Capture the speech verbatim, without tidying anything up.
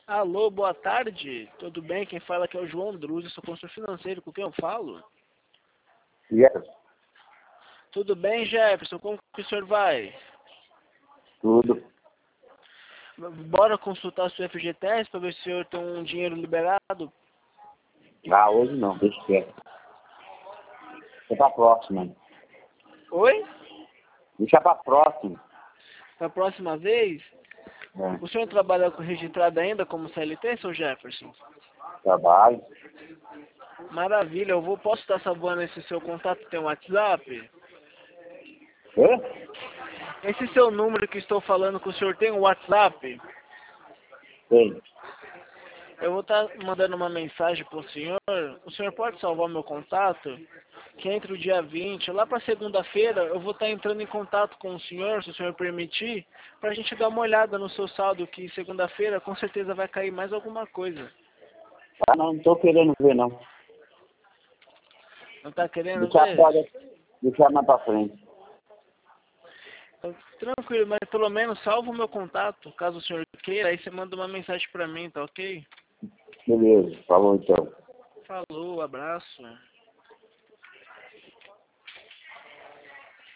Alô, boa tarde. Tudo bem? Quem fala aqui é o João Druzzi, sou consultor financeiro. Com quem eu falo? Yes. Tudo bem, Jefferson? Como que o senhor vai? Tudo. Bora consultar seu F G T S para ver se o senhor tem um dinheiro liberado? Ah, hoje não, deixa quieto. Deixa pra próxima. Oi? Deixa pra próxima. Para a próxima vez? É. O senhor trabalha com registrado ainda como C L T, seu Jefferson? Trabalho. Maravilha. Eu vou, posso estar salvando esse seu contato? Tem um WhatsApp? Hã? Esse seu número que estou falando com o senhor tem um WhatsApp? Tem. Eu vou estar mandando uma mensagem para o senhor. O senhor pode salvar meu contato? Que entre o dia vinte, lá para segunda-feira, eu vou estar entrando em contato com o senhor, se o senhor permitir, para a gente dar uma olhada no seu saldo, que segunda-feira com certeza vai cair mais alguma coisa. Ah, não, não tô querendo ver, não. Não está querendo Deixa ver? fora, deixa mais pra frente. Então, tranquilo, mas pelo menos salva o meu contato, caso o senhor queira, aí você manda uma mensagem para mim, tá ok? Beleza, falou então. Falou, abraço.